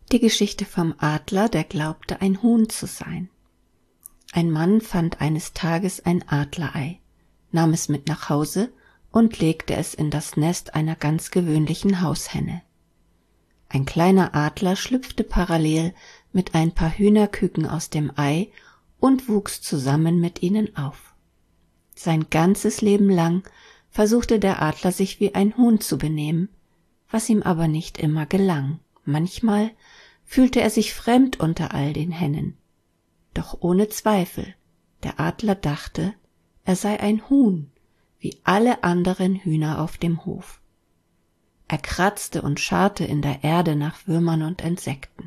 Die Geschichte vom Adler, der glaubte, ein Huhn zu sein. Ein Mann fand eines Tages ein Adlerei, nahm es mit nach Hause und legte es in das Nest einer ganz gewöhnlichen Haushenne. Ein kleiner Adler schlüpfte parallel mit ein paar Hühnerküken aus dem Ei und wuchs zusammen mit ihnen auf. Sein ganzes Leben lang versuchte der Adler sich wie ein Huhn zu benehmen, was ihm aber nicht immer gelang. Manchmal fühlte er sich fremd unter all den Hennen. Doch ohne Zweifel, der Adler dachte, er sei ein Huhn, wie alle anderen Hühner auf dem Hof. Er kratzte und scharrte in der Erde nach Würmern und Insekten.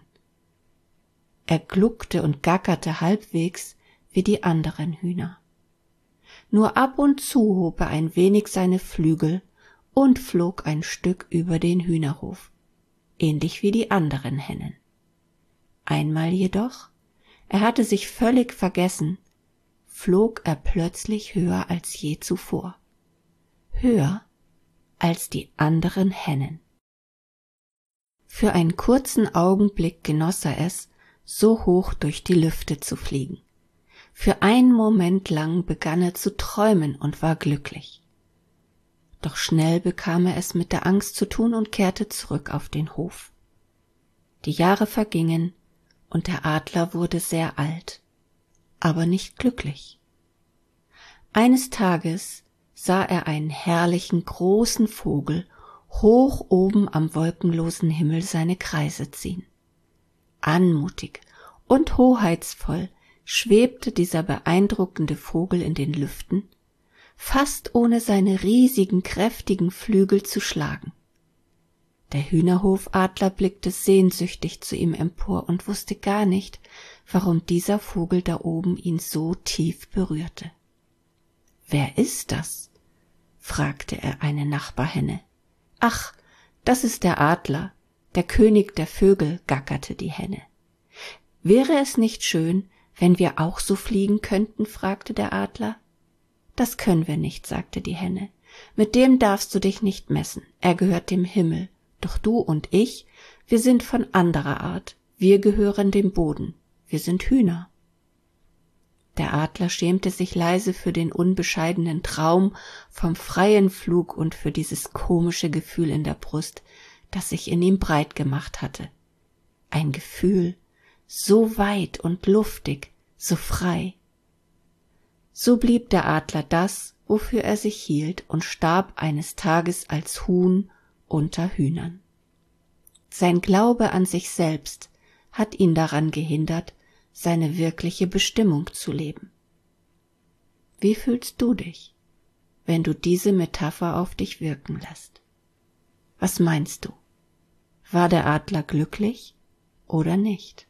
Er gluckte und gackerte halbwegs wie die anderen Hühner. Nur ab und zu hob er ein wenig seine Flügel und flog ein Stück über den Hühnerhof, ähnlich wie die anderen Hennen. Einmal jedoch, er hatte sich völlig vergessen, flog er plötzlich höher als je zuvor. Höher als die anderen Hennen. Für einen kurzen Augenblick genoss er es, so hoch durch die Lüfte zu fliegen. Für einen Moment lang begann er zu träumen und war glücklich. Doch schnell bekam er es mit der Angst zu tun und kehrte zurück auf den Hof. Die Jahre vergingen und der Adler wurde sehr alt, aber nicht glücklich. Eines Tages sah er einen herrlichen großen Vogel hoch oben am wolkenlosen Himmel seine Kreise ziehen. Anmutig und hoheitsvoll schwebte dieser beeindruckende Vogel in den Lüften, fast ohne seine riesigen, kräftigen Flügel zu schlagen. Der Hühnerhofadler blickte sehnsüchtig zu ihm empor und wusste gar nicht, warum dieser Vogel da oben ihn so tief berührte. »Wer ist das?« fragte er eine Nachbarhenne. »Ach, das ist der Adler, der König der Vögel«, gackerte die Henne. »Wäre es nicht schön, wenn wir auch so fliegen könnten?« fragte der Adler. »Das können wir nicht«, sagte die Henne. »Mit dem darfst du dich nicht messen, er gehört dem Himmel. Doch du und ich, wir sind von anderer Art, wir gehören dem Boden, wir sind Hühner.« Der Adler schämte sich leise für den unbescheidenen Traum vom freien Flug und für dieses komische Gefühl in der Brust, das sich in ihm breit gemacht hatte. Ein Gefühl, so weit und luftig, so frei. So blieb der Adler das, wofür er sich hielt, und starb eines Tages als Huhn unter Hühnern. Sein Glaube an sich selbst hat ihn daran gehindert, seine wirkliche Bestimmung zu leben. Wie fühlst du dich, wenn du diese Metapher auf dich wirken lässt? Was meinst du? War der Adler glücklich oder nicht?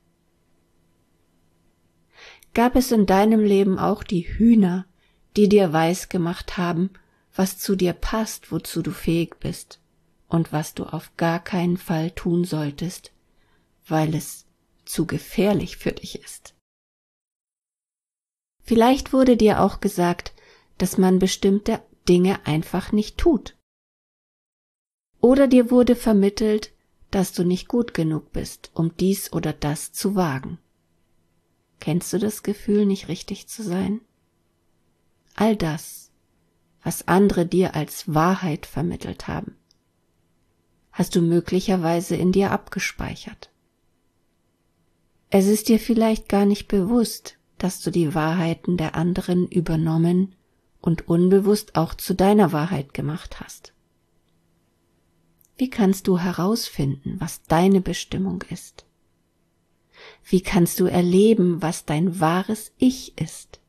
Gab es in deinem Leben auch die Hühner, die dir weisgemacht haben, was zu dir passt, wozu du fähig bist und was du auf gar keinen Fall tun solltest, weil es zu gefährlich für dich ist? Vielleicht wurde dir auch gesagt, dass man bestimmte Dinge einfach nicht tut. Oder dir wurde vermittelt, dass du nicht gut genug bist, um dies oder das zu wagen. Kennst du das Gefühl, nicht richtig zu sein? All das, was andere dir als Wahrheit vermittelt haben, hast du möglicherweise in dir abgespeichert. Es ist dir vielleicht gar nicht bewusst, dass du die Wahrheiten der anderen übernommen und unbewusst auch zu deiner Wahrheit gemacht hast. Wie kannst du herausfinden, was deine Bestimmung ist? Wie kannst du erleben, was dein wahres Ich ist?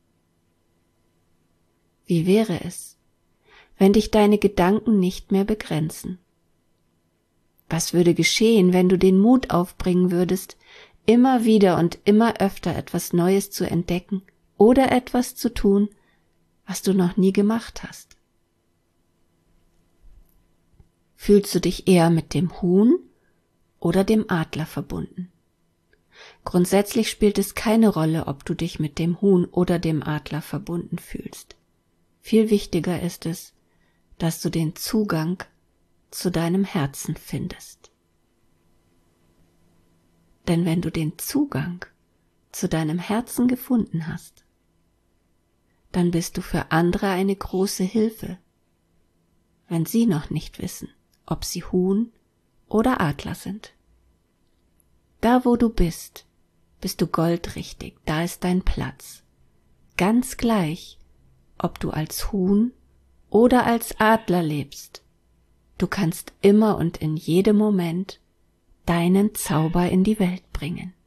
Wie wäre es, wenn dich deine Gedanken nicht mehr begrenzen? Was würde geschehen, wenn du den Mut aufbringen würdest, immer wieder und immer öfter etwas Neues zu entdecken oder etwas zu tun, was du noch nie gemacht hast? Fühlst du dich eher mit dem Huhn oder dem Adler verbunden? Grundsätzlich spielt es keine Rolle, ob du dich mit dem Huhn oder dem Adler verbunden fühlst. Viel wichtiger ist es, dass du den Zugang zu deinem Herzen findest. Denn wenn du den Zugang zu deinem Herzen gefunden hast, dann bist du für andere eine große Hilfe, wenn sie noch nicht wissen, ob sie Huhn oder Adler sind. Da, wo du bist du goldrichtig, da ist dein Platz. Ganz gleich, ob du als Huhn oder als Adler lebst, du kannst immer und in jedem Moment deinen Zauber in die Welt bringen.